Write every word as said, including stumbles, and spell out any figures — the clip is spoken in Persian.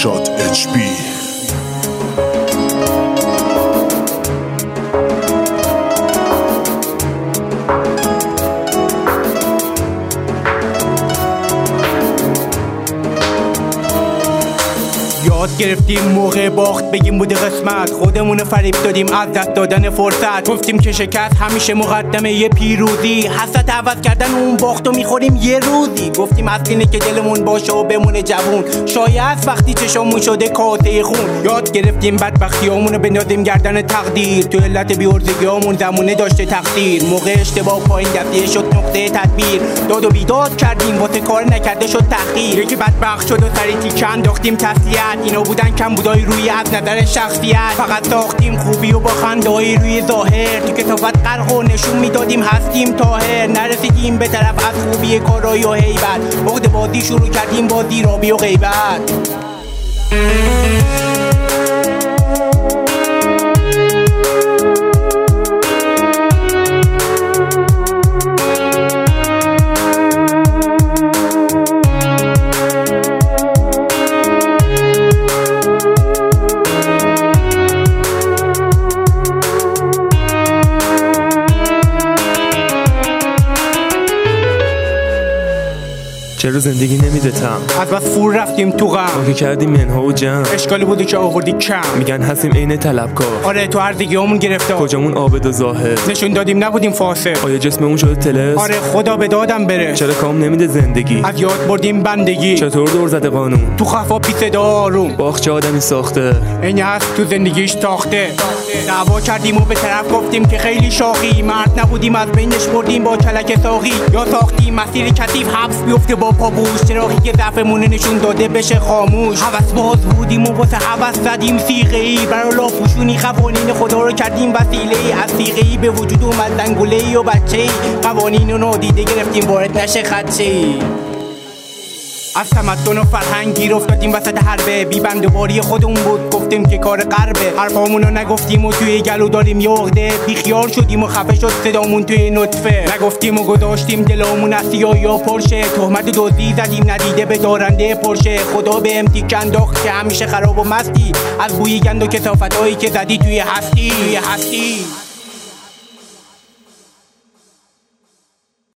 ارشاد اچ بی. یاد گرفتیم موقع باخت بگیم بوده قسمت، خودمون فریب دادیم از دست دادن فرصت. گفتیم که شکست همیشه مقدمه یه پیروزی، حسرت عوض کردن اون باخت و میخوریم یه روزی. گفتیم از اینه که دلمون باشه و بمونه جوون، شاید وقتی چشمون شده کاسه خون. یاد گرفتیم بدبختیامونو بندازیم گردن تقدیر، تو علت بی‌عرضگیامون زمونه داشته تقصیر. موقع اشتباه پایین دستی شد نقطه تدبیر، داد و بیداد کردیم واسه کار نکرده شد تحقیر. یکی بدبخت شد و سری تیکه انداختیم تسلیت، اینا بودن کم بودای روی از نظر شخصیت. فقط ساختیم خوبی و با خنده‌های روی ظاهر، تو کثافت غرق و نشون میدادیم هستیم طاهر. نرسیدیم به طرف از خوبی کارایی و هیبت، عقد بازی شروع کردیم با دیرابی و غیبت. چرا زندگی نمیده تم؟ از بس فور رفتیم تو غم، ما که کردیم منها و جمع. اشکالی بودی که آوردی کم، میگن هستیم عین طلبکار. آره تو هردگیامون گرفتار، کجامون عابد و زاهد، نشون دادیم نبودیم فاسق. آیا جسممون شده طلسم؟ آره خدا به دادم بره. چرا کام نمیده زندگی؟ از یاد بردیم بندگی، چطور دور زده قانون؟ تو خفا بی صدا آروم، باخچه آدمی ساخته این هست تو زندگیش تاخته. دعوا کردیم و به طرف گفتیم که خیلی شاخی، مرد نبودیم از بینش بردیم با کلک ساقی. یا ساختیم مسیر کثیف حبس بیفته با پابوش، چراغی که ضعفمون نشون داده بشه خاموش. هوس باز بودیم و واسه هوس زدیم سیغه ای، برای لافوشونی قوانین خدا رو کردیم وسیله ای. از سیغه ای به وجود اومد دنگوله ای و بچه ای، قوانین رو نادیده گرفتیم وارد نشه خدشه ای. از تمدن و فرهنگ گیر افتادیم وسط حربه، بی بندوباری خودمون بود گفتیم که کار غربه. حرفامونو نگفتیم و توی گلو داریم یه عقده، بیخیال شدیم و خفه شد صدامون توی نطفه. نگفتیم و گذاشتیم دلمون از سیاه یا پرشه، تهمت دزدی زدیم ندیده به دارنده پرشه. خدا به امتیک انداخت که همیشه خراب و مستی، از بوی گند و کثافتایی که زدی توی هستی توی هستی